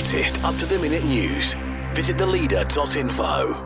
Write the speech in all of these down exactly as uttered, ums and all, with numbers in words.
latest up-to-the-minute news, visit the leader dot info.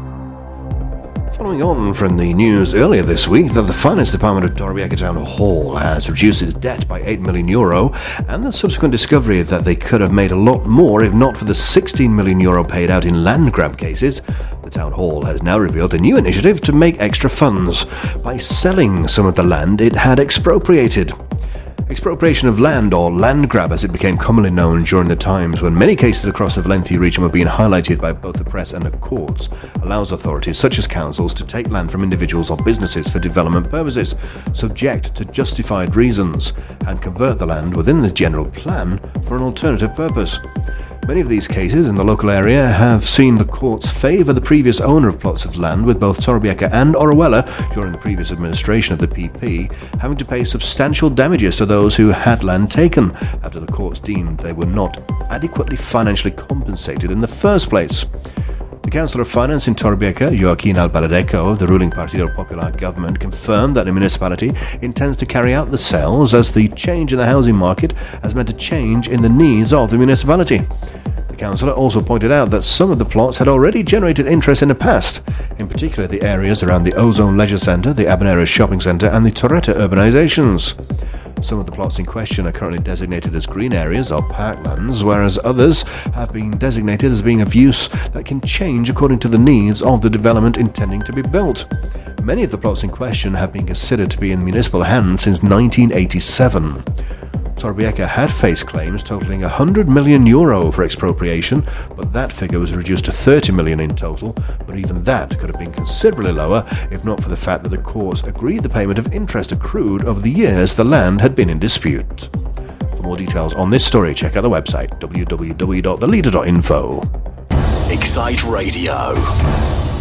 Following on from the news earlier this week that the finance department of Torrevieja Town Hall has reduced its debt by eight million euro, and the subsequent discovery that they could have made a lot more if not for the sixteen million euro paid out in land grab cases, the Town Hall has now revealed a new initiative to make extra funds by selling some of the land it had expropriated. Expropriation of land, or land grab as it became commonly known during the times when many cases across the Valencia region were being highlighted by both the press and the courts, allows authorities such as councils to take land from individuals or businesses for development purposes, subject to justified reasons, and convert the land within the general plan for an alternative purpose. Many of these cases in the local area have seen the courts favour the previous owner of plots of land with both Torrevieja and Orihuela during the previous administration of the P P, having to pay substantial damages to those who had land taken after the courts deemed they were not adequately financially compensated in the first place. The Councillor of Finance in Torrevieja, Joaquin Albaladejo, of the ruling Partido Popular government, confirmed that the municipality intends to carry out the sales as the change in the housing market has meant a change in the needs of the municipality. The councillor also pointed out that some of the plots had already generated interest in the past, in particular the areas around the Ozone Leisure Centre, the Habanera Shopping Centre and the Torreta urbanisations. Some of the plots in question are currently designated as green areas or parklands, whereas others have been designated as being of use that can change according to the needs of the development intending to be built. Many of the plots in question have been considered to be in municipal hands since nineteen eighty-seven. Torrevieja had faced claims totaling one hundred million euro for expropriation, but that figure was reduced to thirty million in total, but even that could have been considerably lower if not for the fact that the courts agreed the payment of interest accrued over the years the land had been in dispute. For more details on this story, check out the website w w w dot the leader dot info. Excite Radio.